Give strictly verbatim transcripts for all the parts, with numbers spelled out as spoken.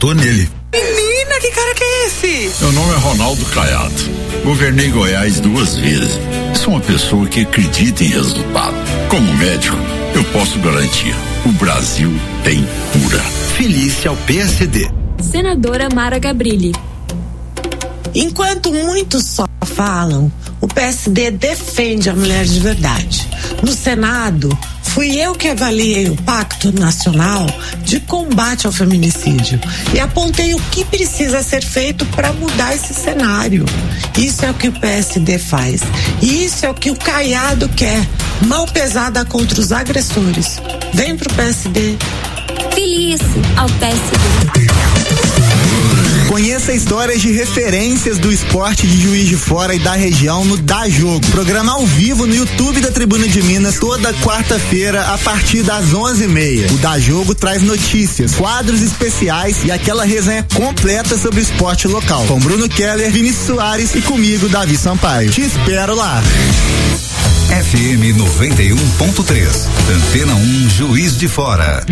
votou nele. Menina, que cara que é esse? Meu nome é Ronaldo Caiado. Governei Goiás duas vezes. Sou uma pessoa que acredita em resultado. Como médico, eu posso garantir: o Brasil tem cura. Felice ao P S D. Senadora Mara Gabrilli. Enquanto muitos só falam, o P S D defende a mulher de verdade. No Senado, fui eu que avaliei o Pacto Nacional de Combate ao Feminicídio e apontei o que precisa ser feito para mudar esse cenário. Isso é o que o P S D faz. E isso é o que o Caiado quer. Mão pesada contra os agressores. Vem pro P S D. Felice ao P S D. Conheça histórias de referências do esporte de Juiz de Fora e da região no Dá Jogo. Programa ao vivo no YouTube da Tribuna de Minas toda quarta-feira a partir das onze e meia. O Dá Jogo traz notícias, quadros especiais e aquela resenha completa sobre o esporte local. Com Bruno Keller, Vinícius Soares e comigo, Davi Sampaio. Te espero lá. F M noventa e um ponto três. Antena um, Juiz de Fora.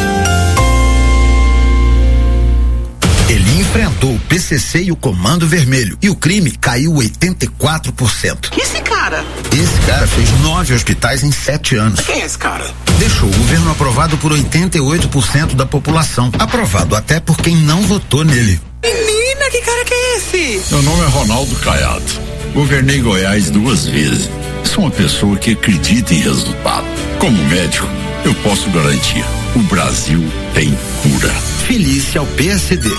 Ele enfrentou o P C C e o Comando Vermelho e o crime caiu oitenta e quatro por cento. E esse cara? Esse cara fez nove hospitais em sete anos. Quem é esse cara? Deixou o governo aprovado por oitenta e oito por cento da população. Aprovado até por quem não votou nele. Menina, que cara que é esse? Meu nome é Ronaldo Caiado. Governei Goiás duas vezes. Sou uma pessoa que acredita em resultado. Como médico, eu posso garantir: o Brasil tem cura. Felice ao P S D.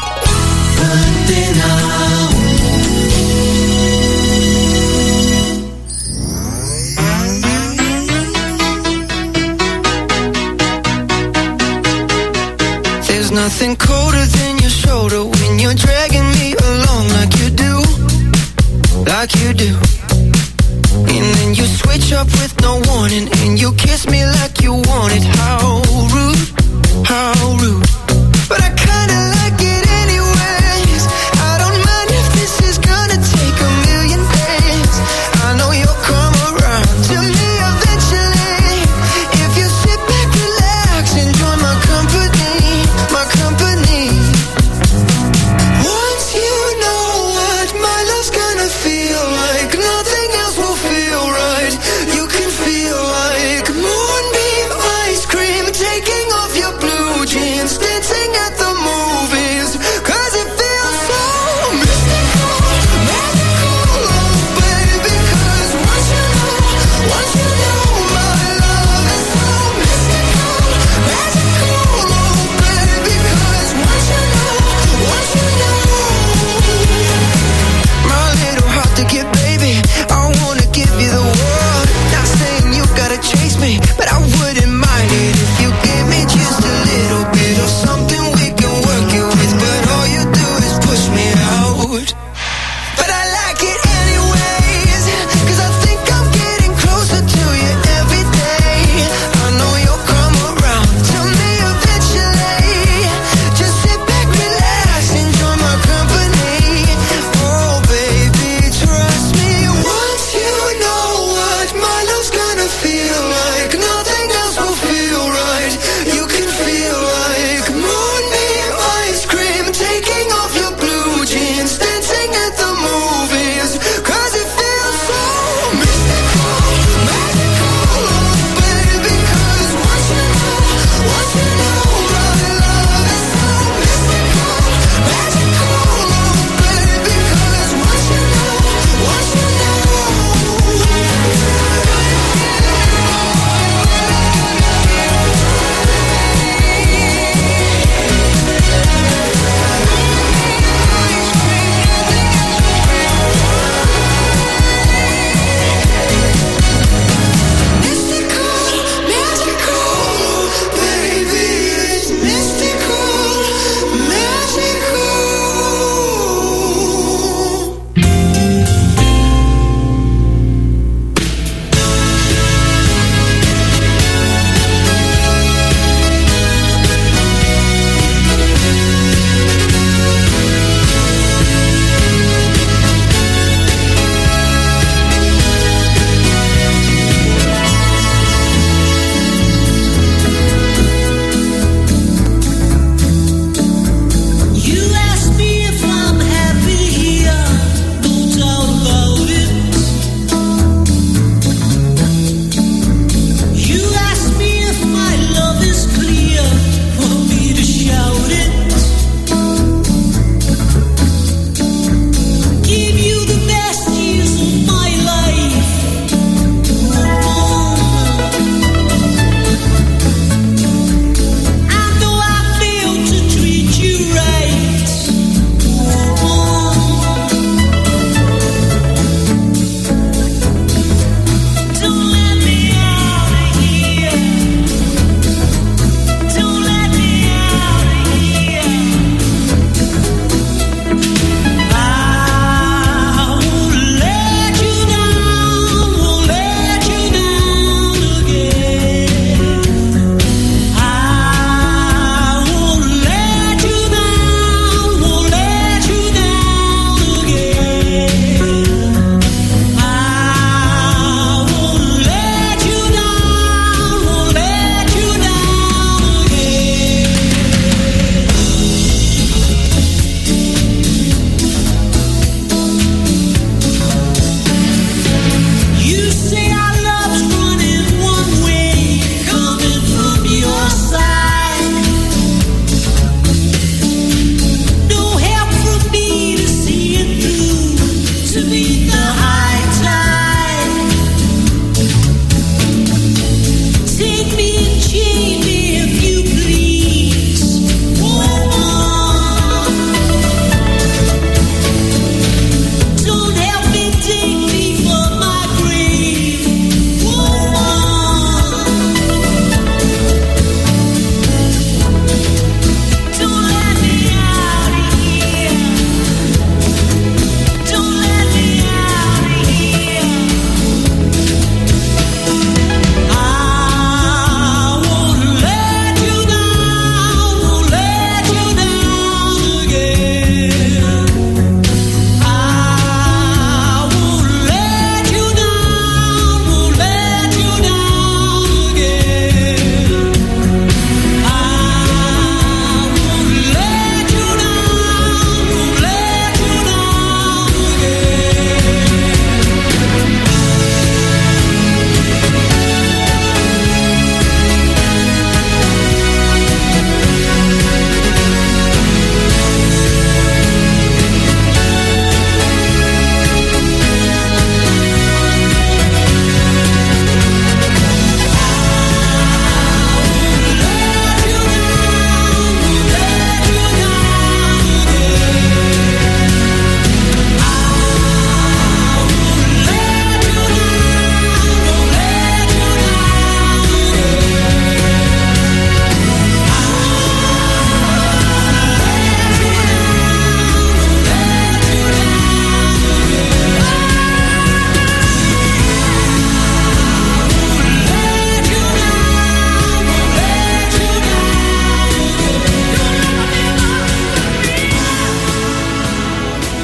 There's nothing colder than your shoulder when you're dragging me along like you do, like you do. And then you switch up with no warning and you kiss me like you want it. How rude, how rude. But I kinda like it anyways. I don't mind if this is gonna take a million days. I know you'll come around to me eventually. If you sit back, relax, enjoy my company, my company. Once you know what my love's gonna feel like, nothing else will feel right. You can feel like moonbeam ice cream.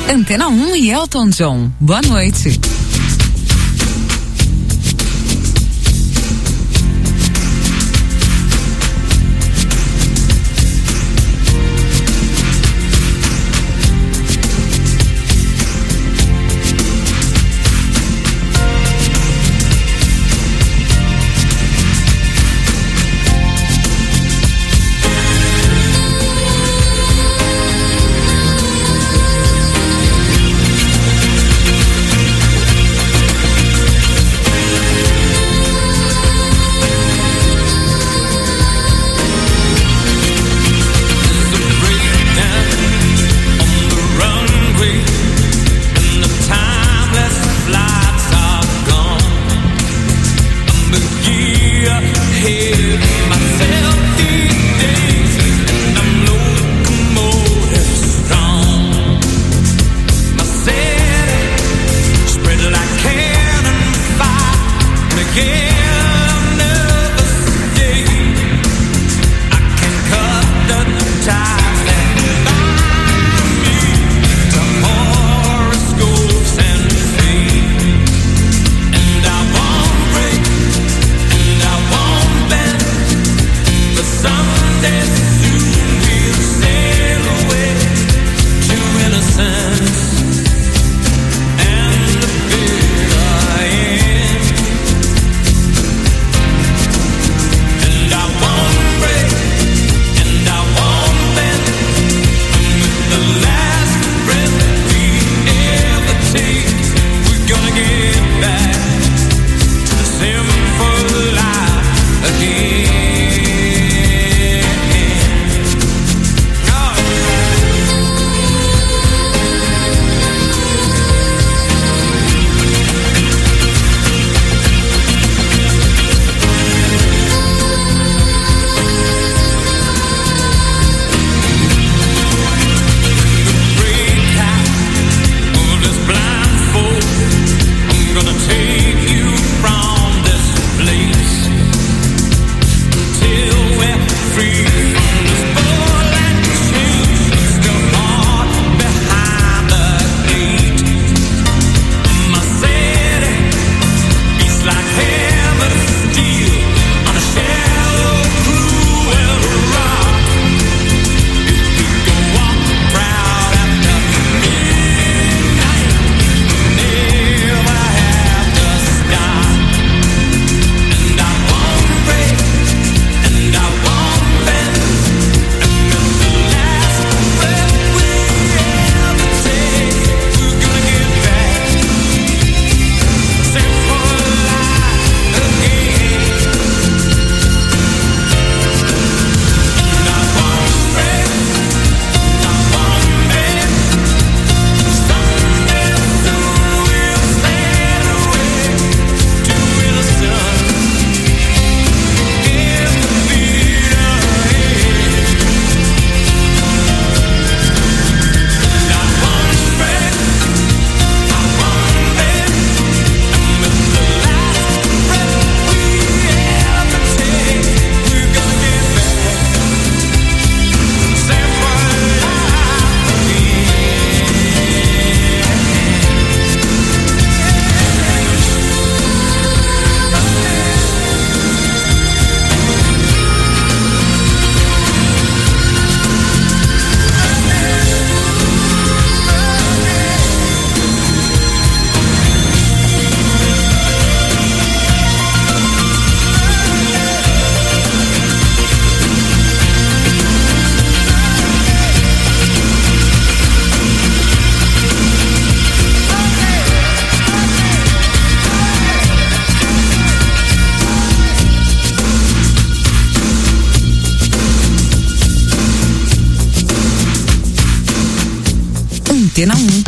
Antena um e Elton John. Boa noite. Antena um.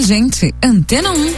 gente. Antena um.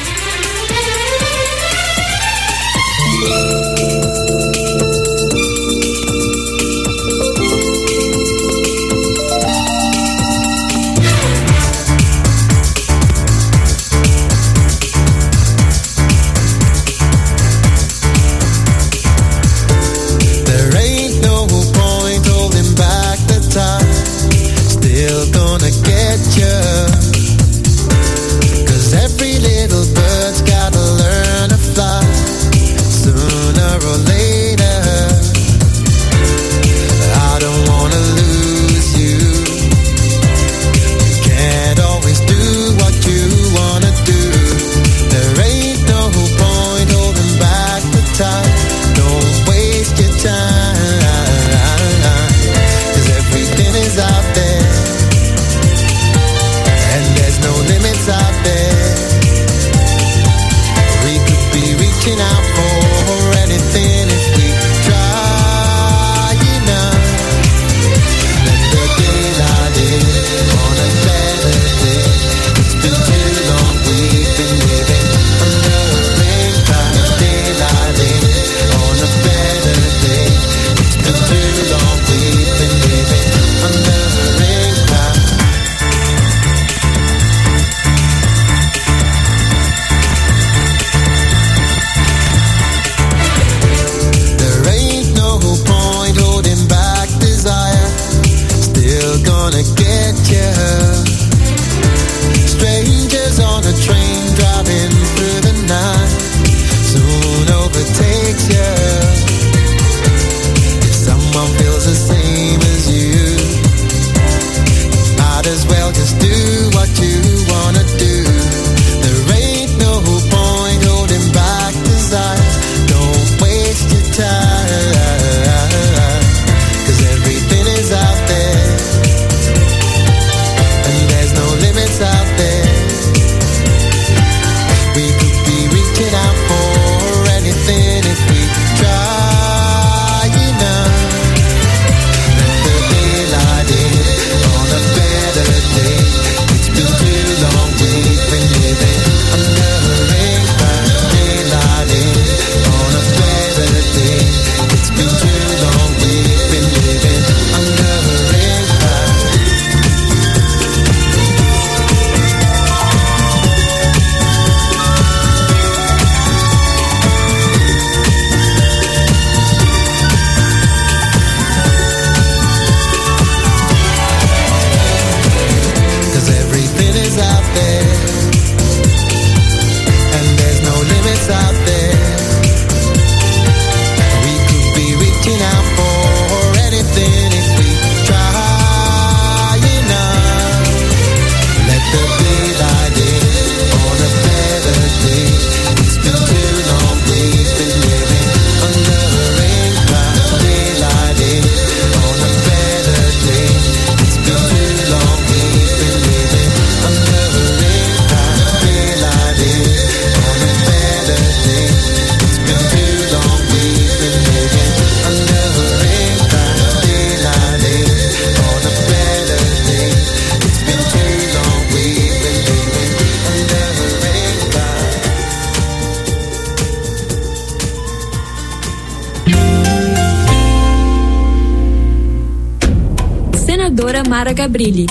Mara Gabrilli.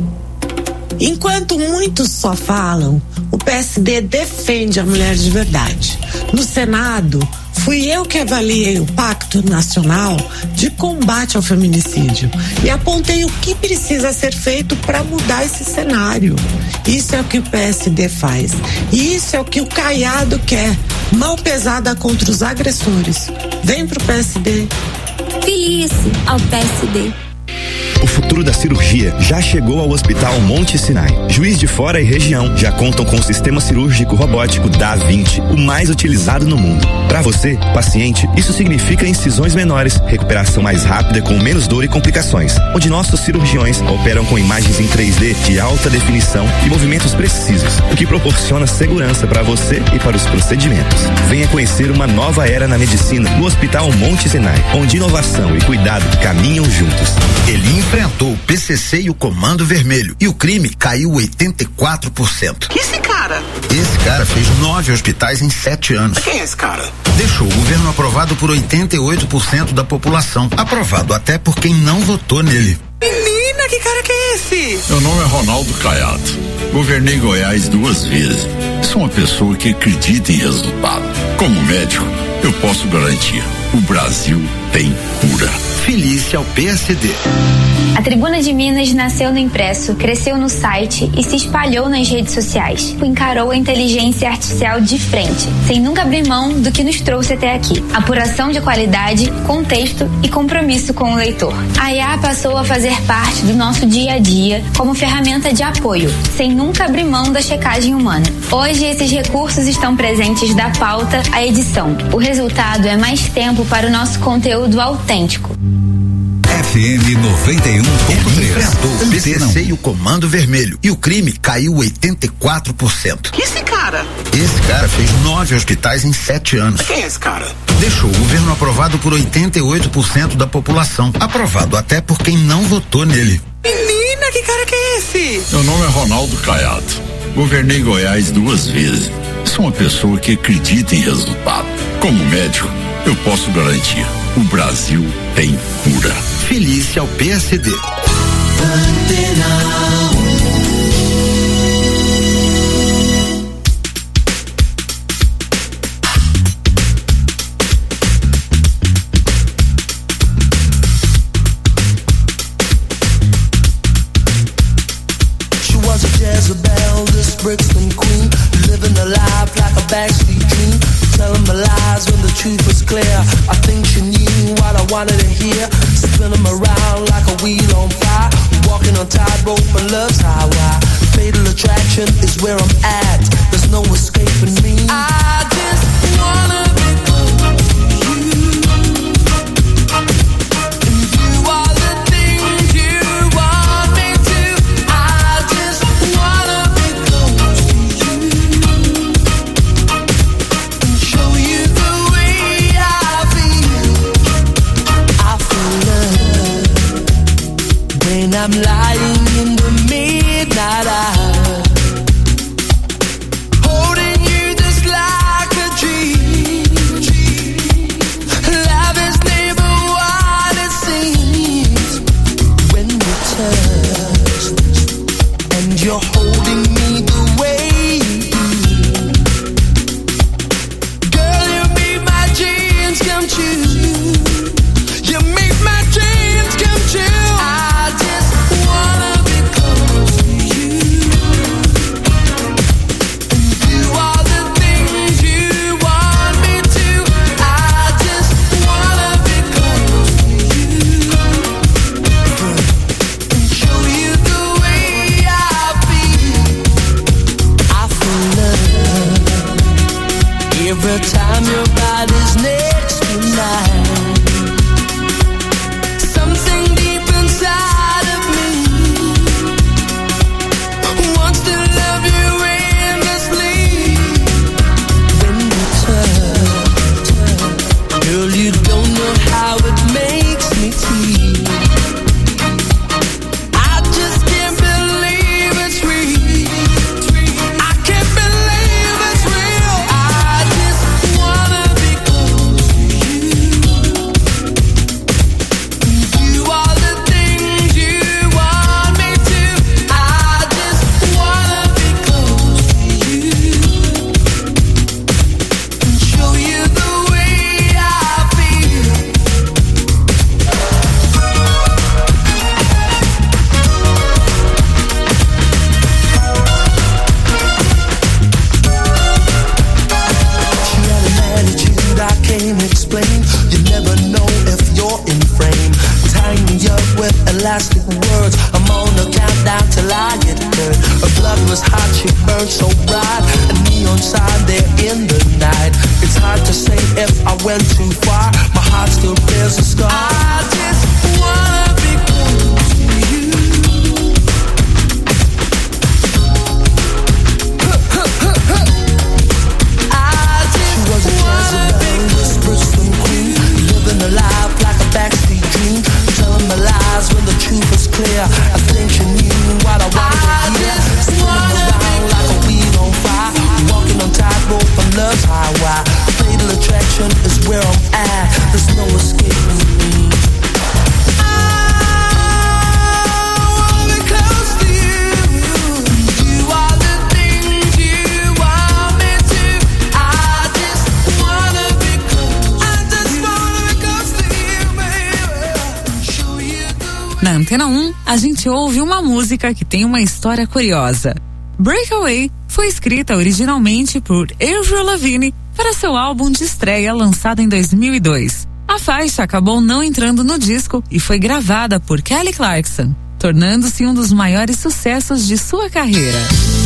Enquanto muitos só falam, o P S D defende a mulher de verdade. No Senado, fui eu que avaliei o Pacto Nacional de Combate ao Feminicídio e apontei o que precisa ser feito para mudar esse cenário. Isso é o que o P S D faz. E isso é o que o Caiado quer. Mão pesada contra os agressores. Vem pro P S D. Feliz ao P S D. O futuro da cirurgia já chegou ao Hospital Monte Sinai. Juiz de Fora e região já contam com o sistema cirúrgico robótico Da Vinci, o mais utilizado no mundo. Para você, paciente, isso significa incisões menores, recuperação mais rápida com menos dor e complicações, onde nossos cirurgiões operam com imagens em três D de alta definição e movimentos precisos, o que proporciona segurança para você e para os procedimentos. Venha conhecer uma nova era na medicina no Hospital Monte Sinai, onde inovação e cuidado caminham juntos. Elim enfrentou o P C C e o Comando Vermelho e o crime caiu oitenta e quatro por cento. E esse cara? Esse cara fez nove hospitais em sete anos. Quem é esse cara? Deixou o governo aprovado por oitenta e oito por cento da população. Aprovado até por quem não votou nele. Menina, que cara que é esse? Meu nome é Ronaldo Caiado. Governei Goiás duas vezes. Sou uma pessoa que acredita em resultado. Como médico, eu posso garantir: o Brasil tem cura. Felícia ao P S D. A Tribuna de Minas nasceu no impresso, cresceu no site e se espalhou nas redes sociais. Encarou a inteligência artificial de frente, sem nunca abrir mão do que nos trouxe até aqui. Apuração de qualidade, contexto e compromisso com o leitor. A I A passou a fazer parte do nosso dia a dia como ferramenta de apoio, sem nunca abrir mão da checagem humana. Hoje, esses recursos estão presentes da pauta à edição. O resultado é mais tempo para o nosso conteúdo autêntico. F M noventa e um ponto três. Enfrentou o P C C e o Comando Vermelho e o crime caiu oitenta e quatro por cento. E esse cara? Esse cara fez nove hospitais em sete anos. Quem é esse cara? Deixou o governo aprovado por oitenta e oito por cento da população. Aprovado até por quem não votou nele. Menina, que cara que é esse? Meu nome é Ronaldo Caiado. Governei Goiás duas vezes. Sou uma pessoa que acredita em resultado. Como médico, eu posso garantir: o Brasil tem cura. Felícia ao P S D. She was a Jezebel, this Brixton queen, living a life like a backstreet dream, telling my lies when the truth was clear. I think she knew what I wanted to hear, spinning around like a wheel on fire, walking on tightrope and love's highway. Fatal attraction is where I'm at, there's no escaping me. I just wanna be close to you, and you are the things you want me to. I just wanna be close to you and show you the way I feel. I feel love when I'm lying in the midnight hour, holding you just like a dream. Love is never what it seems when you touch and you're holding me the way you do. Girl, you make my dreams come true. You make my dreams come true. I just wanna be close to you, and do all the things you want me to. I just wanna be close to you and show you the way I feel. I feel love every time your body's next to mine. Something deep inside of me wants to love you endlessly. When you touch, girl, you don't know how it makes me feel. I just can't believe it's real. I can't believe it's real. I just wanna be close to you and do all the things you want me to. I just wanna be close to you and show you the way I feel. She had an attitude I can't explain. You never know if you're in frame. Tying me up with elastic words. I'm on a countdown till I get hurt. Her blood was hot, she burned so bright. A neon sign there in the night. It's hard to say if I went too far. My heart still bears a scar. I just wanna be close to you. I just wanna be this Bristol queen, living a life like a backstreet dream, telling my lies when the truth is why, why? Fatal attraction is where I'm at. There's no escaping me. Na Antena um, a gente ouve uma música que tem uma história curiosa. Breakaway foi escrita originalmente por Avril Lavigne para seu álbum de estreia lançado em dois mil e dois. A faixa acabou não entrando no disco e foi gravada por Kelly Clarkson, tornando-se um dos maiores sucessos de sua carreira.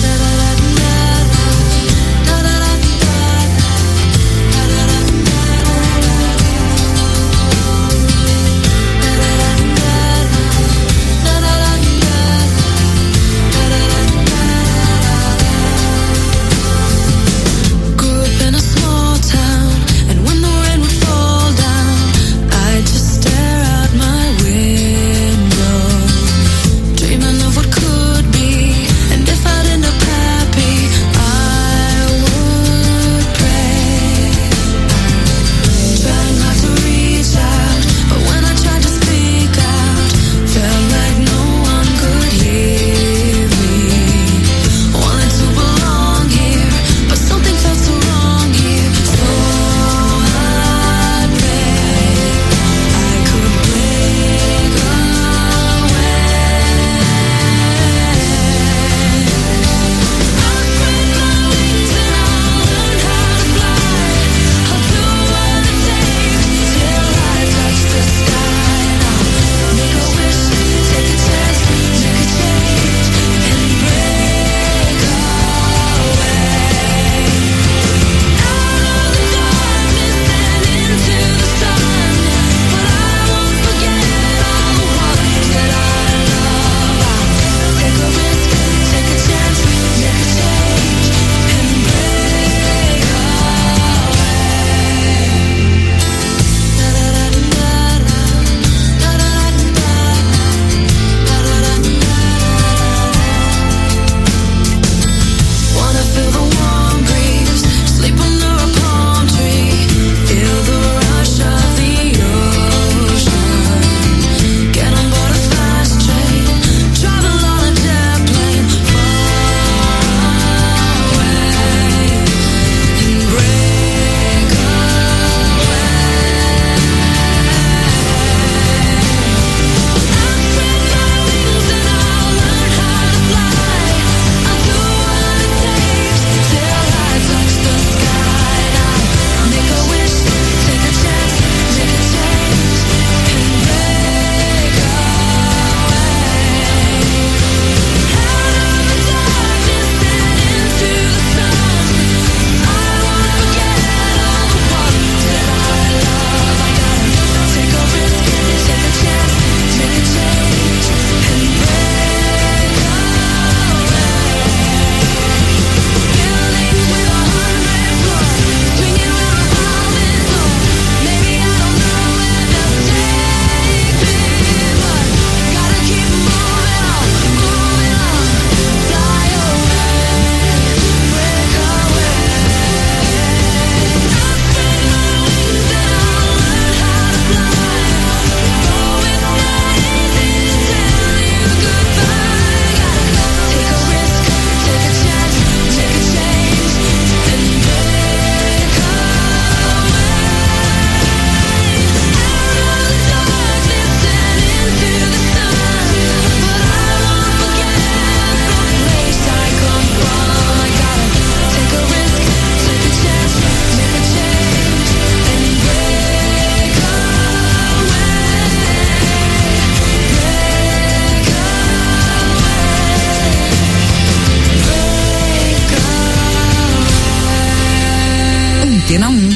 Antena um.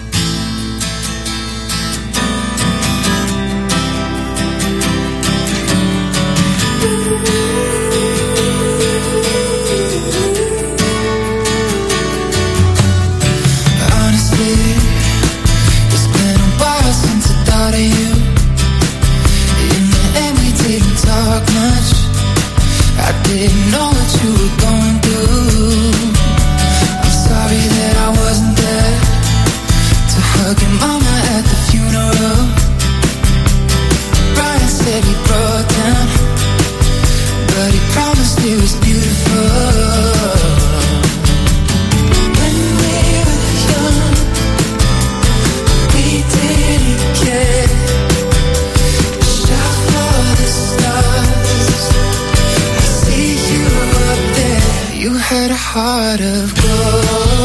Didn't know what you were going through. I'm sorry that I wasn't there.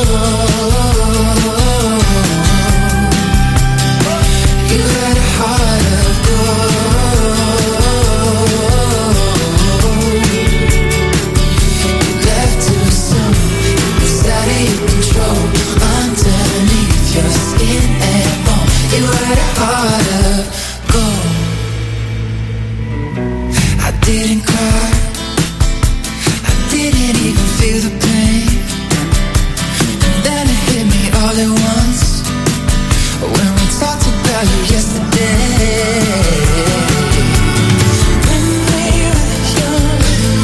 You had a heart of gold. You left too soon. It was out of your control. Underneath your skin and bone, you had a heart of gold. I didn't cry. I didn't even feel the pain. And then it hit me all at once when we talked about you yesterday. When we were young,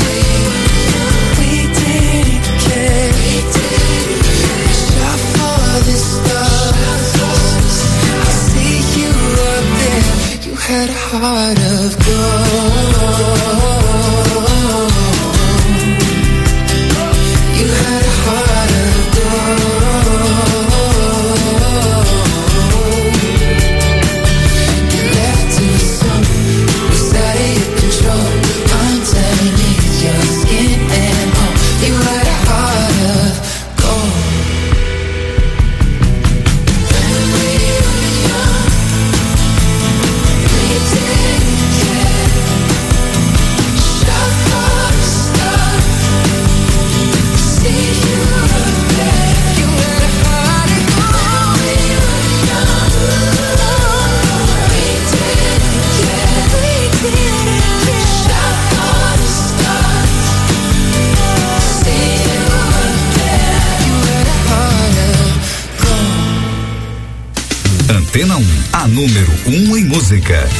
we didn't care. Shot for the stars. I see you up there. You had a heart of gold. You had a heart of gold. You left too soon. It was out of your control. Underneath your skin and bone, you had a heart of gold. When we were young, we didn't care. Shot for the stars. See you up there. You had a heart of gold. We were young. We didn't care. We didn't care. Shot for the stars. See you up there. You had a heart of gold. Antena um, a número um em música.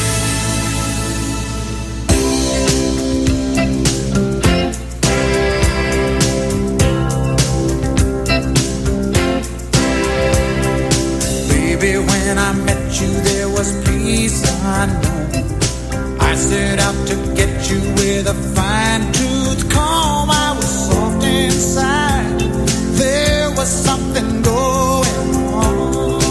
Baby, when I met you, there was peace unknown. I set out to get you with a fine tooth comb. I was soft inside. There was something going on.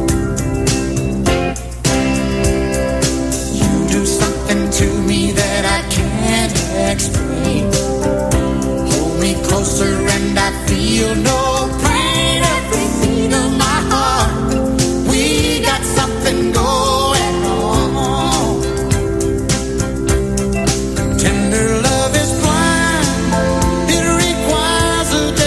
You do something to me that I can't explain. Hold me closer and I feel no pain. Every beat of my heart, we got something going on. Tender love is blind, it requires a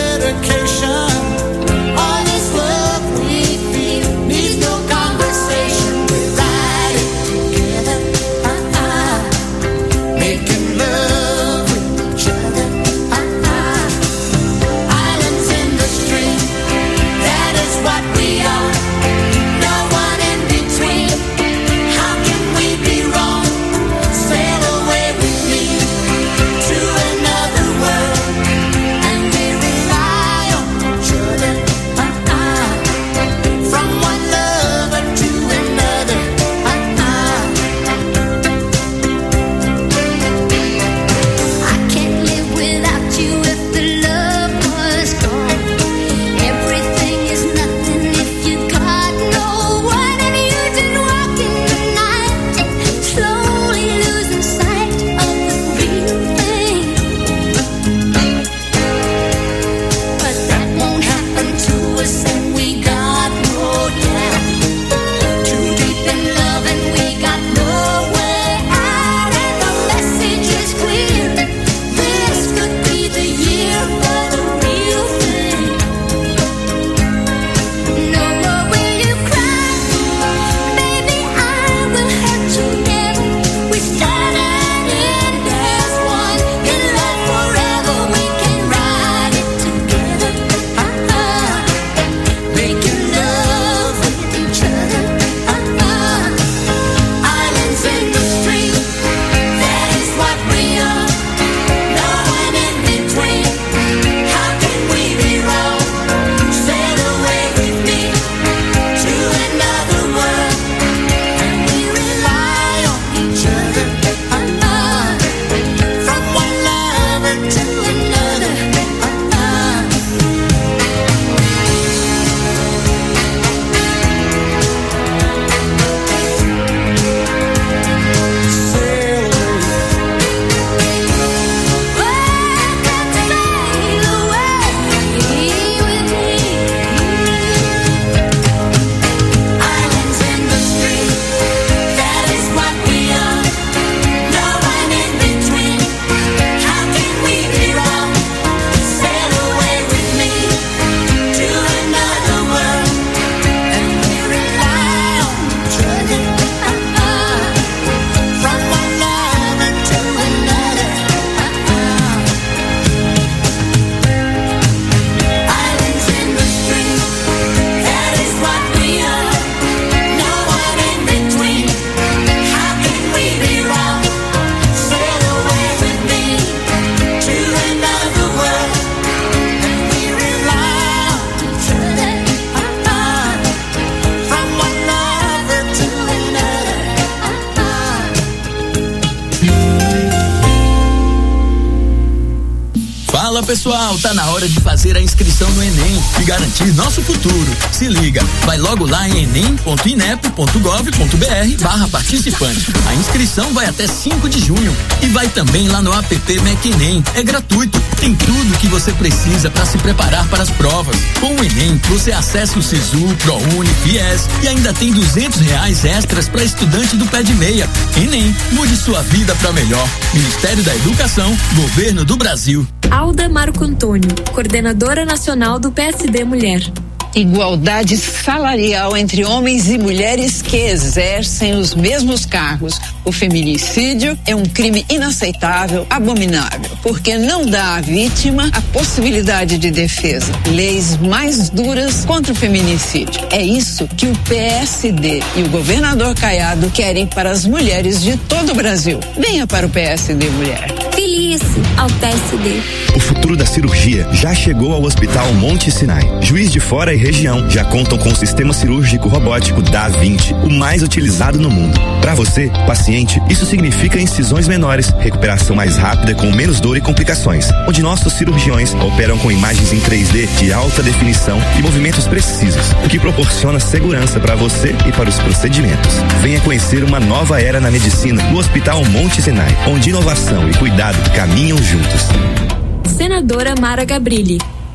pessoal, tá na hora de fazer a inscrição no Enem e garantir nosso futuro. Se liga, vai logo lá em enem ponto inep ponto gov ponto br barra participante. A inscrição vai até cinco de junho e vai também lá no app MecEnem. É gratuito, tem tudo que você precisa para se preparar para as provas. Com o Enem, você acessa o Sisu, ProUni, Fies e ainda tem duzentos reais extras para estudante do pé de meia. Enem, mude sua vida para melhor. Ministério da Educação, Governo do Brasil. Alda Marco Antônio, coordenadora nacional do P S D Mulher. Igualdade salarial entre homens e mulheres que exercem os mesmos cargos. O feminicídio é um crime inaceitável, abominável, porque não dá à vítima a possibilidade de defesa. Leis mais duras contra o feminicídio. É isso que o P S D e o governador Caiado querem para as mulheres de todo o Brasil. Venha para o P S D Mulher. Felice ao P S D. O futuro da cirurgia já chegou ao Hospital Monte Sinai. Juiz de Fora e região já contam com o sistema cirúrgico robótico da vinte, o mais utilizado no mundo. Para você, paciente, isso significa incisões menores, recuperação mais rápida com menos dor e complicações, onde nossos cirurgiões operam com imagens em três D de alta definição e movimentos precisos, o que proporciona segurança para você e para os procedimentos. Venha conhecer uma nova era na medicina no Hospital Monte Sinai, onde inovação e cuidado caminham juntos. Senadora Mara Gabrilli.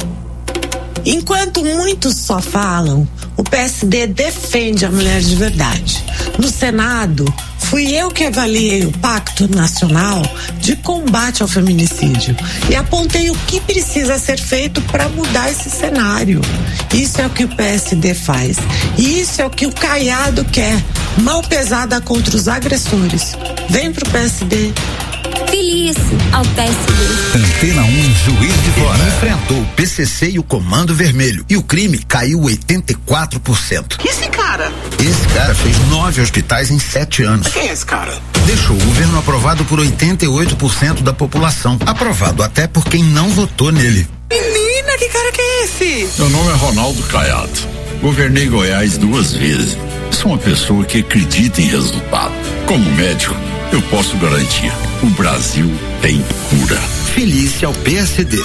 Enquanto muitos só falam, o P S D defende a mulher de verdade. No Senado, fui eu que avaliei o Pacto Nacional de Combate ao Feminicídio e apontei o que precisa ser feito para mudar esse cenário. Isso é o que o P S D faz. E isso é o que o Caiado quer. Mão pesada contra os agressores. Vem pro P S D. Felice ao P S D. Antena um, Juiz de Fora. Ele enfrentou o P C C e o Comando Vermelho e o crime caiu oitenta e quatro por cento. E esse cara? Esse cara fez nove hospitais em sete anos. Quem é esse cara? Deixou o governo aprovado por oitenta e oito por cento da população. Aprovado até por quem não votou nele. Menina, que cara que é esse? Meu nome é Ronaldo Caiado. Governei Goiás duas vezes. Sou uma pessoa que acredita em resultado. Como médico, eu posso garantir: o Brasil tem cura. Felice ao P S D.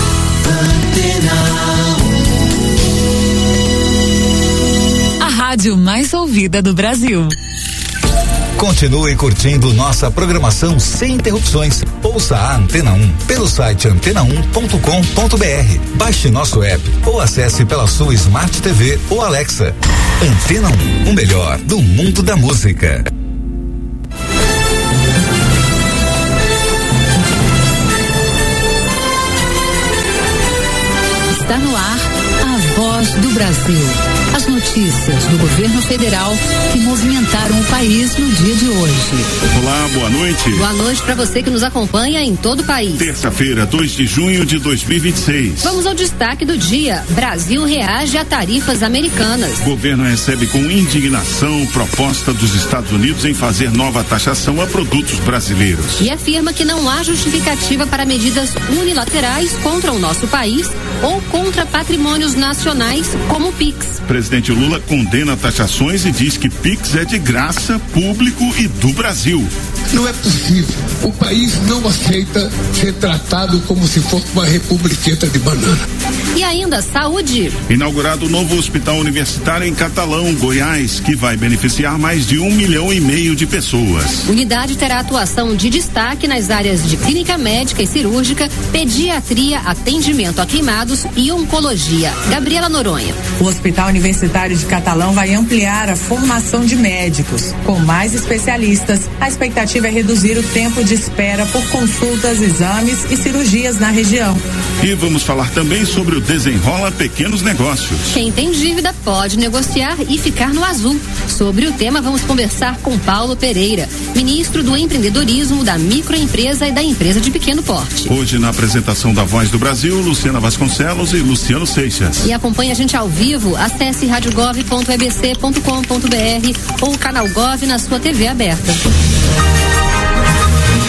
A rádio mais ouvida do Brasil. Continue curtindo nossa programação sem interrupções. Ouça a Antena um pelo site antena um ponto com ponto br. Baixe nosso app ou acesse pela sua Smart T V ou Alexa. Antena um, o melhor do mundo da música. Está no ar a Voz do Brasil. As notícias do governo federal que movimentaram o país no dia de hoje. Olá, boa noite. Boa noite para você que nos acompanha em todo o país. Terça-feira, dois de junho de dois mil e vinte e seis. Vamos ao destaque do dia. Brasil reage a tarifas americanas. O governo recebe com indignação proposta dos Estados Unidos em fazer nova taxação a produtos brasileiros. E afirma que não há justificativa para medidas unilaterais contra o nosso país ou contra patrimônios nacionais como o Pix. O presidente Lula condena taxações e diz que Pix é de graça, público e do Brasil. Não é possível. O país não aceita ser tratado como se fosse uma republiqueta de banana. E ainda saúde. Inaugurado o novo hospital universitário em Catalão, Goiás, que vai beneficiar mais de um milhão e meio de pessoas. Unidade terá atuação de destaque nas áreas de clínica médica e cirúrgica, pediatria, atendimento a queimados e oncologia. Gabriela Noronha. O Hospital Universitário de Catalão vai ampliar a formação de médicos. Com mais especialistas, a expectativa é reduzir o tempo de espera por consultas, exames e cirurgias na região. E vamos falar também sobre o Desenrola Pequenos Negócios. Quem tem dívida pode negociar e ficar no azul. Sobre o tema, vamos conversar com Paulo Pereira, ministro do Empreendedorismo, da Microempresa e da Empresa de Pequeno Porte. Hoje, na apresentação da Voz do Brasil, Luciana Vasconcelos e Luciano Seixas. E acompanhe a gente ao vivo, acesse rádio gov ponto e b c ponto com ponto b r ou o canal Gov na sua T V aberta.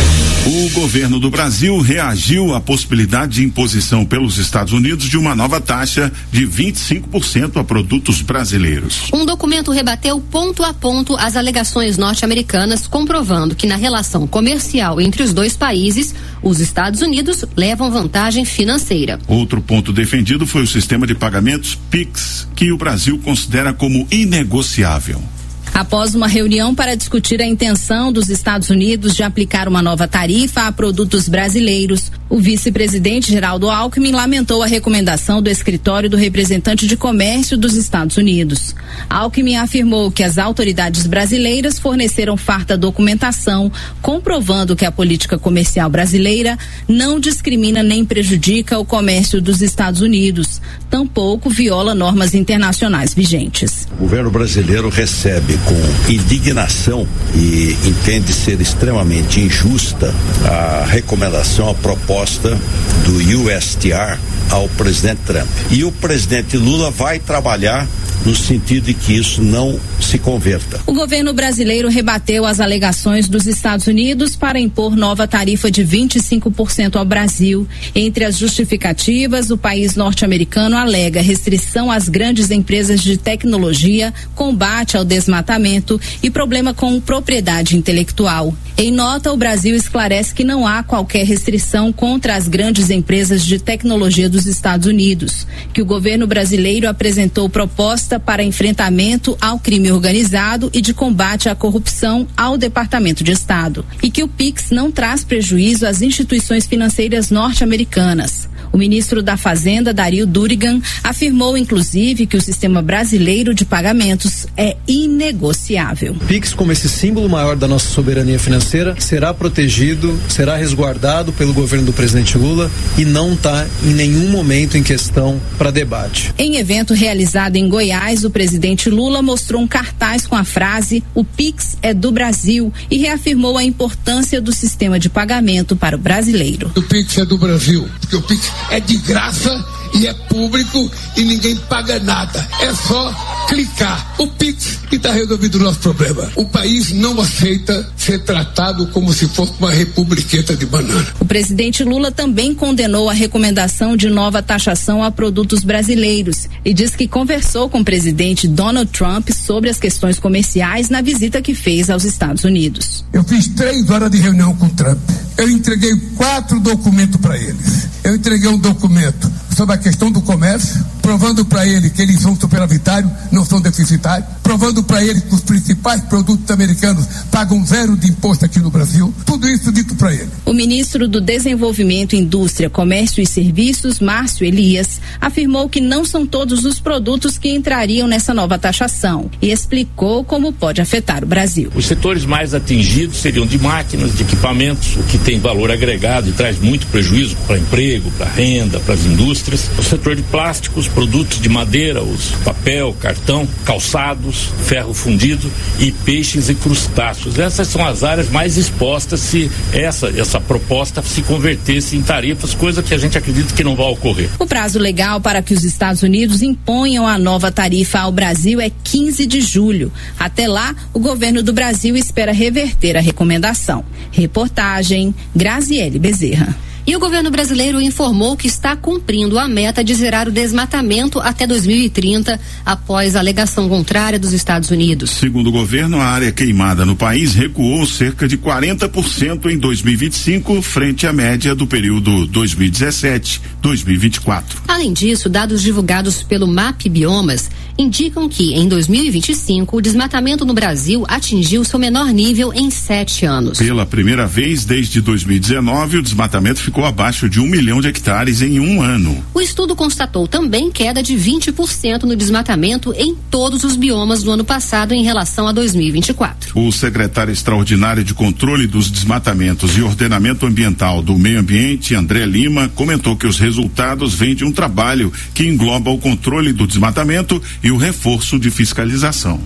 O governo do Brasil reagiu à possibilidade de imposição pelos Estados Unidos de uma nova taxa de vinte e cinco por cento a produtos brasileiros. Um documento rebateu ponto a ponto as alegações norte-americanas, comprovando que na relação comercial entre os dois países, os Estados Unidos levam vantagem financeira. Outro ponto defendido foi o sistema de pagamentos Pix, que o Brasil considera como inegociável. Após uma reunião para discutir a intenção dos Estados Unidos de aplicar uma nova tarifa a produtos brasileiros, o vice-presidente Geraldo Alckmin lamentou a recomendação do escritório do representante de comércio dos Estados Unidos. Alckmin afirmou que as autoridades brasileiras forneceram farta documentação, comprovando que a política comercial brasileira não discrimina nem prejudica o comércio dos Estados Unidos, tampouco viola normas internacionais vigentes. O governo brasileiro recebe com indignação e entende ser extremamente injusta a recomendação, a proposta do U S T R ao presidente Trump. E o presidente Lula vai trabalhar no sentido de que isso não se converta. O governo brasileiro rebateu as alegações dos Estados Unidos para impor nova tarifa de vinte e cinco por cento ao Brasil. Entre as justificativas, o país norte-americano alega restrição às grandes empresas de tecnologia, combate ao desmatamento e problema com propriedade intelectual. Em nota, o Brasil esclarece que não há qualquer restrição contra as grandes empresas de tecnologia dos Estados Unidos, que o governo brasileiro apresentou proposta para enfrentamento ao crime organizado e de combate à corrupção ao Departamento de Estado, e que o Pix não traz prejuízo às instituições financeiras norte-americanas. O ministro da Fazenda, Dario Durigan, afirmou inclusive que o sistema brasileiro de pagamentos é inegociável. O Pix, como esse símbolo maior da nossa soberania financeira, será protegido, será resguardado pelo governo do presidente Lula e não está em nenhum momento em questão para debate. Em evento realizado em Goiás, o presidente Lula mostrou um cartaz com a frase "O Pix é do Brasil" e reafirmou a importância do sistema de pagamento para o brasileiro. O Pix é do Brasil, porque o Pix é de graça e é público e ninguém paga nada. É só clicar. O Pix e está resolvido o nosso problema. O país não aceita ser tratado como se fosse uma republiqueta de banana. O presidente Lula também condenou a recomendação de nova taxação a produtos brasileiros e diz que conversou com o presidente Donald Trump sobre as questões comerciais na visita que fez aos Estados Unidos. Eu fiz três horas de reunião com o Trump. Eu entreguei quatro documentos para eles. Eu entreguei um documento sobre a questão do comércio, provando para ele que eles são superavitários, não são deficitários, provando para ele que os principais produtos americanos pagam zero de imposto aqui no Brasil. Tudo isso dito para ele. O ministro do Desenvolvimento, Indústria, Comércio e Serviços, Márcio Elias, afirmou que não são todos os produtos que entrariam nessa nova taxação e explicou como pode afetar o Brasil. Os setores mais atingidos seriam de máquinas, de equipamentos, o que tem valor agregado e traz muito prejuízo para emprego, para renda, para as indústrias. O setor de plásticos, produtos de madeira, os papel, cartão, calçados, ferro fundido e peixes e crustáceos. Essas são as áreas mais expostas se essa, essa proposta se convertesse em tarifas, coisa que a gente acredita que não vai ocorrer. O prazo legal para que os Estados Unidos imponham a nova tarifa ao Brasil é quinze de julho. Até lá, o governo do Brasil espera reverter a recomendação. Reportagem Graziele Bezerra. E o governo brasileiro informou que está cumprindo a meta de zerar o desmatamento até dois mil e trinta, após a alegação contrária dos Estados Unidos. Segundo o governo, a área queimada no país recuou cerca de quarenta por cento em dois mil e vinte e cinco, frente à média do período dois mil e dezessete a dois mil e vinte e quatro. Além disso, dados divulgados pelo M A P Biomas indicam que, em dois mil e vinte e cinco, o desmatamento no Brasil atingiu seu menor nível em sete anos. Pela primeira vez desde dois mil e dezenove, o desmatamento ficou ficou abaixo de um milhão de hectares em um ano. O estudo constatou também queda de vinte por cento no desmatamento em todos os biomas do ano passado em relação a dois mil e vinte e quatro. O secretário extraordinário de Controle dos Desmatamentos e Ordenamento Ambiental do Meio Ambiente, André Lima, comentou que os resultados vêm de um trabalho que engloba o controle do desmatamento e o reforço de fiscalização.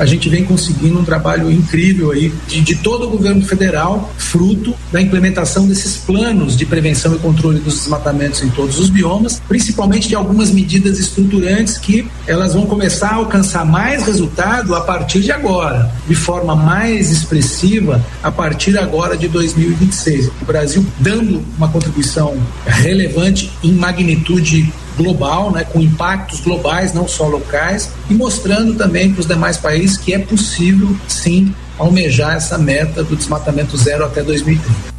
a gente vem conseguindo um trabalho incrível aí de, de todo o governo federal, fruto da implementação desses planos de prevenção e controle dos desmatamentos em todos os biomas, principalmente de algumas medidas estruturantes que elas vão começar a alcançar mais resultado a partir de agora, de forma mais expressiva a partir agora de dois mil e vinte e seis. O Brasil dando uma contribuição relevante em magnitude global, né, com impactos globais, não só locais, e mostrando também para os demais países que é possível, sim, almejar essa meta do desmatamento zero até dois mil e trinta.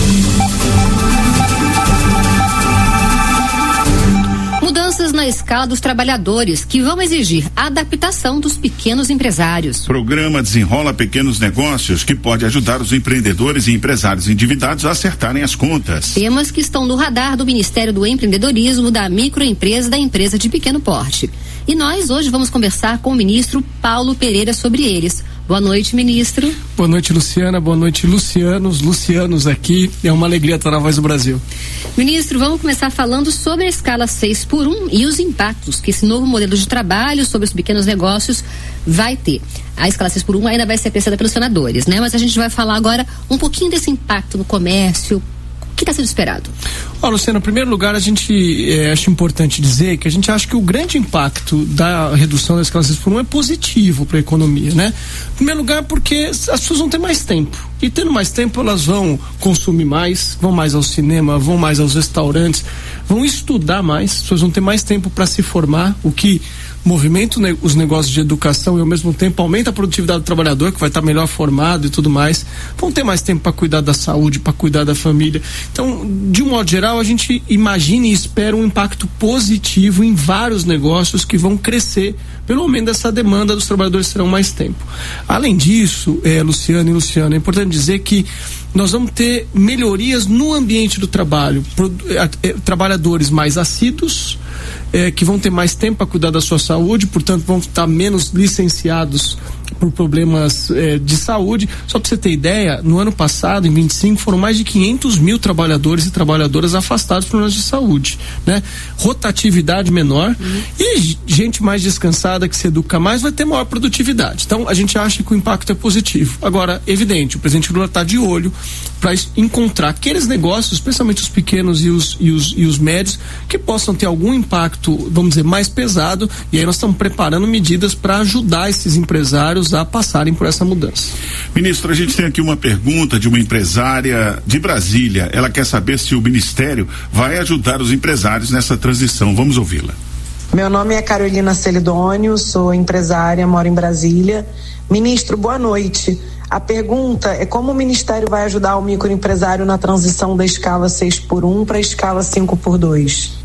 Mudanças na escala dos trabalhadores que vão exigir adaptação dos pequenos empresários. Programa Desenrola Pequenos Negócios, que pode ajudar os empreendedores e empresários endividados a acertarem as contas. Temas que estão no radar do Ministério do Empreendedorismo, da microempresa e da empresa de pequeno porte. E nós hoje vamos conversar com o ministro Paulo Pereira sobre eles. Boa noite, ministro. Boa noite, Luciana. Boa noite, Lucianos. Lucianos aqui. É uma alegria estar na Voz do Brasil. Ministro, vamos começar falando sobre a escala seis por um e os impactos que esse novo modelo de trabalho sobre os pequenos negócios vai ter. A escala seis por um ainda vai ser apreciada pelos senadores, né? Mas a gente vai falar agora um pouquinho desse impacto no comércio. O que está sendo esperado? Ó, Luciana, em primeiro lugar, a gente é, acha importante dizer que a gente acha que o grande impacto da redução da escala seis por um é positivo para a economia, né? Em primeiro lugar, porque as pessoas vão ter mais tempo. E tendo mais tempo, elas vão consumir mais, vão mais ao cinema, vão mais aos restaurantes, vão estudar mais, as pessoas vão ter mais tempo para se formar, o que movimenta os negócios de educação e ao mesmo tempo aumenta a produtividade do trabalhador, que vai estar melhor formado e tudo mais, vão ter mais tempo para cuidar da saúde, para cuidar da família. Então, de um modo geral, a gente imagina e espera um impacto positivo em vários negócios que vão crescer pelo aumento dessa demanda dos trabalhadores terão mais tempo. Além disso, é, Luciano e Luciano, é importante dizer que nós vamos ter melhorias no ambiente do trabalho, pro, é, é, trabalhadores mais assíduos, é, que vão ter mais tempo para cuidar da sua saúde, portanto vão estar menos licenciados por problemas é, de saúde. Só para você ter ideia, no ano passado, em vinte e cinco, foram mais de quinhentos mil trabalhadores e trabalhadoras afastados por problemas de saúde, né? Rotatividade menor uhum. e gente mais descansada, que se educa mais, vai ter maior produtividade. Então a gente acha que o impacto é positivo. Agora, evidente, o presidente Lula está de olho para encontrar aqueles negócios, especialmente os pequenos e os, e, os, e os médios, que possam ter algum impacto, vamos dizer, mais pesado, e aí nós estamos preparando medidas para ajudar esses empresários a passarem por essa mudança. Ministro, a gente tem aqui uma pergunta de uma empresária de Brasília. Ela quer saber se o Ministério vai ajudar os empresários nessa transição. Vamos ouvi-la. Meu nome é Carolina Celidônio, sou empresária, moro em Brasília. Ministro, boa noite. A pergunta é como o Ministério vai ajudar o microempresário na transição da escala seis por um para a escala cinco por dois?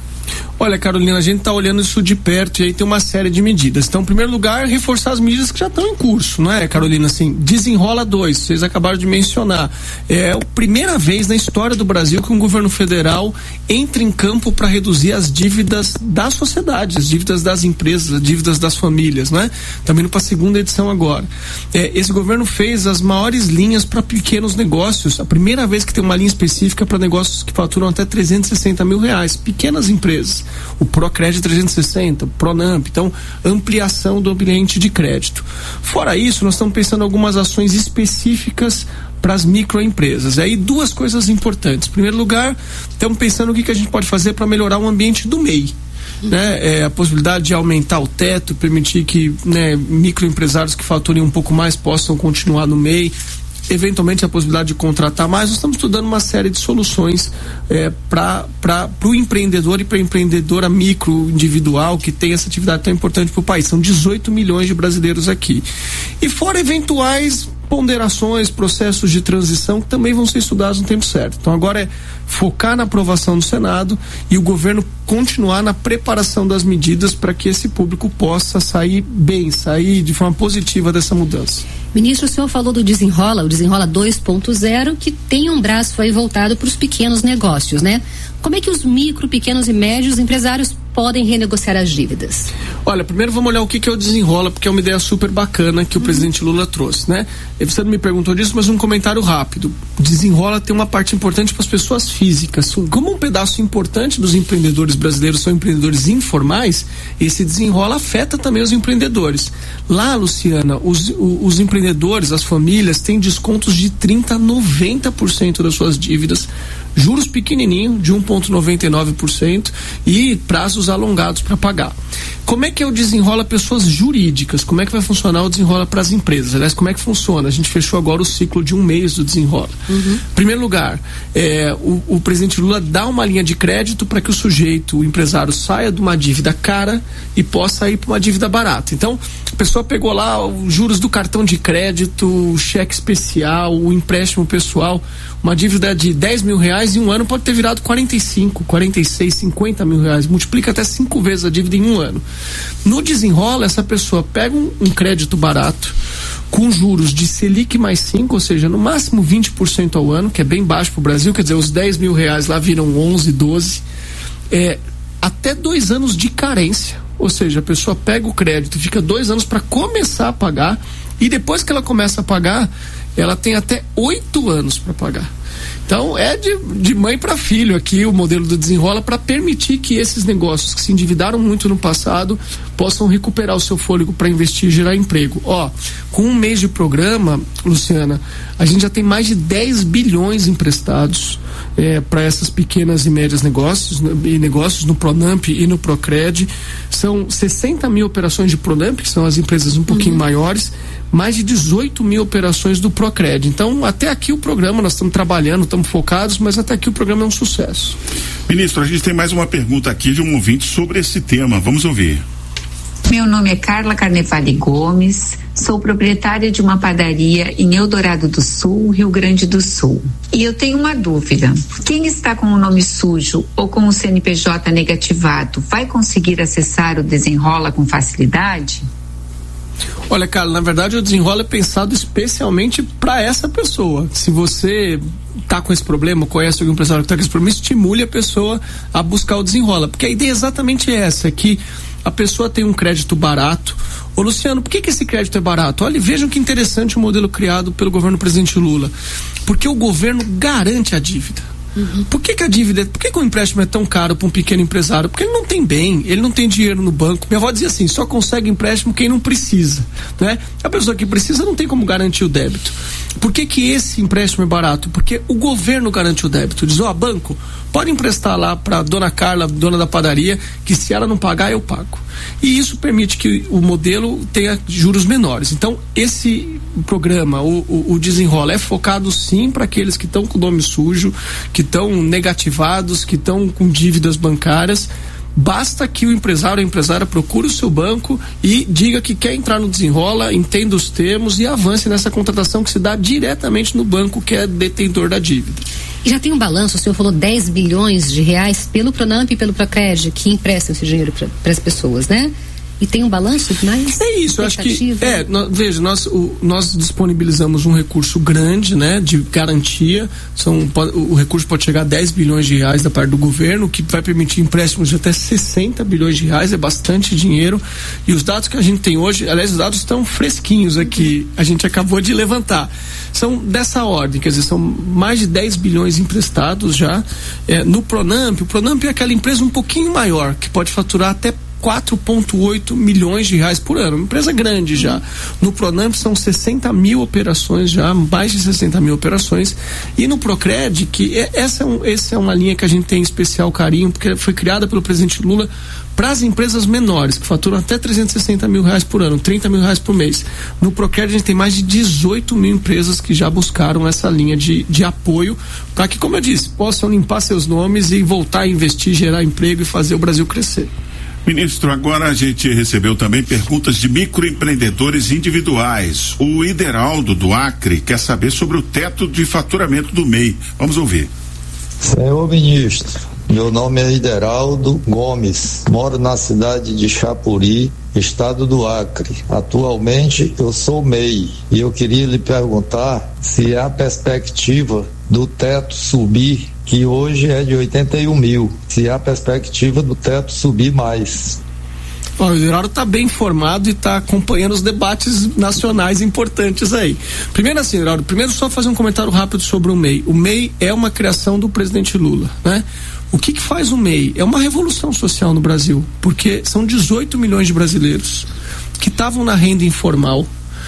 Olha, Carolina, a gente está olhando isso de perto e aí tem uma série de medidas. Então, em primeiro lugar, reforçar as medidas que já estão em curso, não é, Carolina? Assim, desenrola dois, vocês acabaram de mencionar. É a primeira vez na história do Brasil que um governo federal entra em campo para reduzir as dívidas da sociedade, as dívidas das empresas, as dívidas das famílias, né? Também indo para a segunda edição agora. É, esse governo fez as maiores linhas para pequenos negócios, a primeira vez que tem uma linha específica para negócios que faturam até trezentos e sessenta mil reais, pequenas empresas. O Procred trezentos e sessenta, o Pronamp, então ampliação do ambiente de crédito. Fora isso, nós estamos pensando em algumas ações específicas para as microempresas. Aí duas coisas importantes. Em primeiro lugar, estamos pensando o que, que a gente pode fazer para melhorar o ambiente do M E I. Né, é, a possibilidade de aumentar o teto, permitir que, né, microempresários que faturem um pouco mais possam continuar no M E I. Eventualmente a possibilidade de contratar mais. Nós estamos estudando uma série de soluções é, para o empreendedor e para a empreendedora micro individual que tem essa atividade tão importante para o país. São dezoito milhões de brasileiros aqui. E fora eventuais ponderações, processos de transição que também vão ser estudados no tempo certo. Então agora é focar na aprovação do Senado e o governo continuar na preparação das medidas para que esse público possa sair bem, sair de forma positiva dessa mudança. Ministro, o senhor falou do Desenrola, o Desenrola dois ponto zero, que tem um braço aí voltado para os pequenos negócios, né? Como é que os micro, pequenos e médios empresários podem renegociar as dívidas? Olha, primeiro vamos olhar o que, que é o Desenrola, porque é uma ideia super bacana que o uhum. presidente Lula trouxe, né? Você não me perguntou disso, mas um comentário rápido. O Desenrola tem uma parte importante para as pessoas físicas. Como um pedaço importante dos empreendedores brasileiros são empreendedores informais, esse Desenrola afeta também os empreendedores. Lá, Luciana, os, os, os empreendedores, as famílias, têm descontos de trinta a noventa por cento das suas dívidas, juros pequenininho, de um vírgula noventa e nove por cento e prazos alongados para pagar. Como é que é o Desenrola pessoas jurídicas? Como é que vai funcionar o Desenrola para as empresas? Aliás, como é que funciona? A gente fechou agora o ciclo de um mês do Desenrola. Uhum. Primeiro lugar, é, o, o presidente Lula dá uma linha de crédito para que o sujeito, o empresário, saia de uma dívida cara e possa ir para uma dívida barata. Então, a pessoa pegou lá os juros do cartão de crédito, o cheque especial, o empréstimo pessoal, uma dívida de dez mil reais em um ano pode ter virado quarenta e cinco, quarenta e seis, cinquenta mil reais. Multiplica até cinco vezes a dívida em um ano. No Desenrola, essa pessoa pega um, um crédito barato, com juros de Selic mais cinco, ou seja, no máximo vinte por cento ao ano, que é bem baixo para o Brasil, quer dizer, os dez mil reais lá viram onze, doze, é, até dois anos de carência, ou seja, a pessoa pega o crédito, fica dois anos para começar a pagar, e depois que ela começa a pagar, ela tem até oito anos para pagar. Então é de, de mãe para filho aqui o modelo do Desenrola, para permitir que esses negócios que se endividaram muito no passado possam recuperar o seu fôlego para investir e gerar emprego. Ó, com um mês de programa, Luciana, a gente já tem mais de dez bilhões emprestados é, para essas pequenas e médias negócios e negócios no Pronamp e no Procred. São sessenta mil operações de Pronamp, que são as empresas um pouquinho uhum. maiores, mais de dezoito mil operações do Procred. Então, até aqui o programa, nós estamos trabalhando, estamos focados, mas até aqui o programa é um sucesso. Ministro, a gente tem mais uma pergunta aqui de um ouvinte sobre esse tema. Vamos ouvir. Meu nome é Carla Carnevale Gomes, sou proprietária de uma padaria em Eldorado do Sul, Rio Grande do Sul. E eu tenho uma dúvida: quem está com o nome sujo ou com o C N P J negativado vai conseguir acessar o Desenrola com facilidade? Olha, Carla, na verdade o Desenrola é pensado especialmente para essa pessoa. Se você tá com esse problema, conhece algum empresário que tá com esse problema, estimule a pessoa a buscar o Desenrola, porque a ideia é exatamente essa, é que a pessoa tem um crédito barato. Ô Luciano, por que que esse crédito é barato? Olha, vejam que interessante o modelo criado pelo governo do presidente Lula, porque o governo garante a dívida. Uhum. Por que que a dívida, por que que o empréstimo é tão caro para um pequeno empresário? Porque ele não tem bem, ele não tem dinheiro no banco. Minha avó dizia assim, só consegue empréstimo quem não precisa, né? A pessoa que precisa não tem como garantir o débito. Por que que esse empréstimo é barato? Porque o governo garante o débito. Diz, ó, oh, banco, pode emprestar lá para dona Carla, dona da padaria, que se ela não pagar, eu pago. E isso permite que o modelo tenha juros menores. Então, esse programa, o, o, o Desenrola, é focado sim para aqueles que estão com o nome sujo, que estão negativados, que estão com dívidas bancárias. Basta que o empresário ou a empresária procure o seu banco e diga que quer entrar no Desenrola, entenda os termos e avance nessa contratação que se dá diretamente no banco que é detentor da dívida. E já tem um balanço, o senhor falou dez bilhões de reais pelo Pronamp e pelo Procred que emprestam esse dinheiro para as pessoas, né? E tem um balanço mais? É isso, eu acho que, é, nós, veja, nós, o, nós disponibilizamos um recurso grande, né, de garantia, são, pode, o recurso pode chegar a dez bilhões de reais da parte do governo, que vai permitir empréstimos de até sessenta bilhões de reais, é bastante dinheiro, e os dados que a gente tem hoje, aliás, os dados estão fresquinhos aqui, a gente acabou de levantar, são dessa ordem, quer dizer, são mais de dez bilhões emprestados já, é, no Pronamp. O Pronamp é aquela empresa um pouquinho maior, que pode faturar até quatro vírgula oito milhões de reais por ano, uma empresa grande já. No Pronamp são sessenta mil operações já, mais de sessenta mil operações, e no Procred, que é, essa, é um, essa é uma linha que a gente tem especial carinho, porque foi criada pelo presidente Lula para as empresas menores, que faturam até trezentos e sessenta mil reais por ano, trinta mil reais por mês. No Procred a gente tem mais de dezoito mil empresas que já buscaram essa linha de, de apoio, para que, como eu disse, possam limpar seus nomes e voltar a investir, gerar emprego e fazer o Brasil crescer. Ministro, agora a gente recebeu também perguntas de microempreendedores individuais. O Ideraldo do Acre quer saber sobre o teto de faturamento do M E I. Vamos ouvir. Senhor ministro, meu nome é Ideraldo Gomes, moro na cidade de Chapuri, estado do Acre. Atualmente eu sou M E I e eu queria lhe perguntar se há perspectiva do teto subir que hoje é de oitenta e um mil, se há perspectiva do teto subir mais. O Geraldo está bem informado e está acompanhando os debates nacionais importantes aí. Primeiro assim, Geraldo, primeiro só fazer um comentário rápido sobre o M E I. O M E I é uma criação do presidente Lula, né? O que que faz o M E I? É uma revolução social no Brasil, porque são dezoito milhões de brasileiros que estavam na renda informal,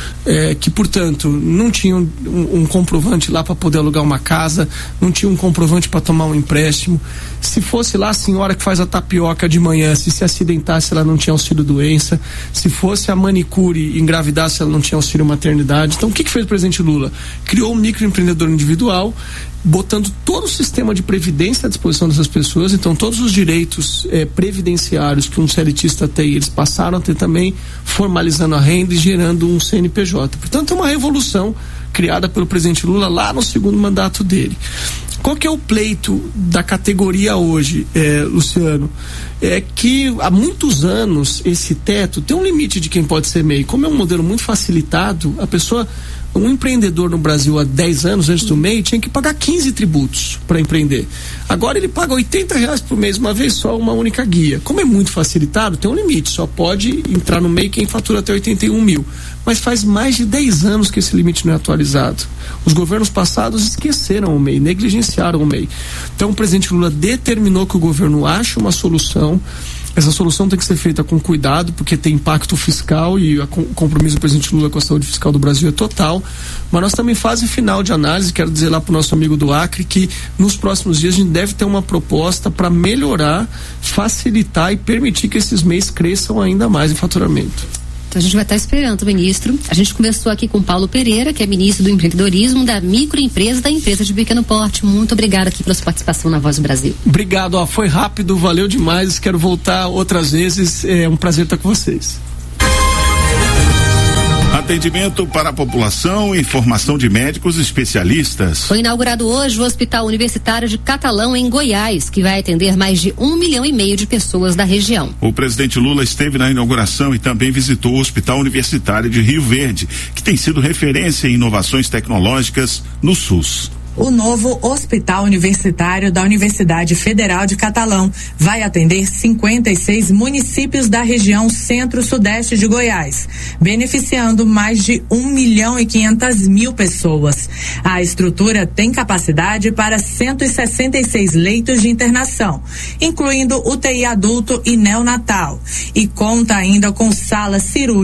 É, que portanto não tinham um, um comprovante lá para poder alugar uma casa, não tinha um comprovante para tomar um empréstimo. Se fosse lá a senhora que faz a tapioca de manhã, se se acidentasse ela não tinha auxílio doença, se fosse a manicure e engravidasse ela não tinha auxílio maternidade. Então o que que fez o presidente Lula? Criou um microempreendedor individual, botando todo o sistema de previdência à disposição dessas pessoas. Então todos os direitos eh, previdenciários que um CLTista tem, eles passaram a ter também, formalizando a renda e gerando um C N P J. Portanto é uma revolução criada pelo presidente Lula lá no segundo mandato dele. Qual que é o pleito da categoria hoje, eh, Luciano? É que há muitos anos esse teto tem um limite de quem pode ser M E I. Como é um modelo muito facilitado, a pessoa, um empreendedor no Brasil há dez anos antes do M E I tinha que pagar quinze tributos para empreender. Agora ele paga oitenta reais por mês, uma vez só, uma única guia. Como é muito facilitado, tem um limite, só pode entrar no M E I quem fatura até oitenta e um mil. Mas faz mais de dez anos que esse limite não é atualizado. Os governos passados esqueceram o M E I, negligenciaram o M E I. Então o presidente Lula determinou que o governo ache uma solução. Essa solução tem que ser feita com cuidado, porque tem impacto fiscal e o compromisso do presidente Lula com a saúde fiscal do Brasil é total. Mas nós também, fase final de análise, quero dizer lá para o nosso amigo do Acre que nos próximos dias a gente deve ter uma proposta para melhorar, facilitar e permitir que esses M E Is cresçam ainda mais em faturamento. Então a gente vai estar esperando o ministro. A gente conversou aqui com Paulo Pereira, que é ministro do empreendedorismo da microempresa, da empresa de pequeno porte. Muito obrigado aqui pela sua participação na Voz do Brasil. Obrigado, ó, foi rápido, valeu demais. Quero voltar outras vezes. É um prazer estar com vocês. Atendimento para a população e formação de médicos especialistas. Foi inaugurado hoje o Hospital Universitário de Catalão, em Goiás, que vai atender mais de um milhão e meio de pessoas da região. O presidente Lula esteve na inauguração e também visitou o Hospital Universitário de Rio Verde, que tem sido referência em inovações tecnológicas no SUS. O novo Hospital Universitário da Universidade Federal de Catalão vai atender cinquenta e seis municípios da região centro-sudeste de Goiás, beneficiando mais de um milhão e quinhentas mil pessoas. A estrutura tem capacidade para cento e sessenta e seis leitos de internação, incluindo U T I adulto e neonatal, e conta ainda com salas cirúrgicas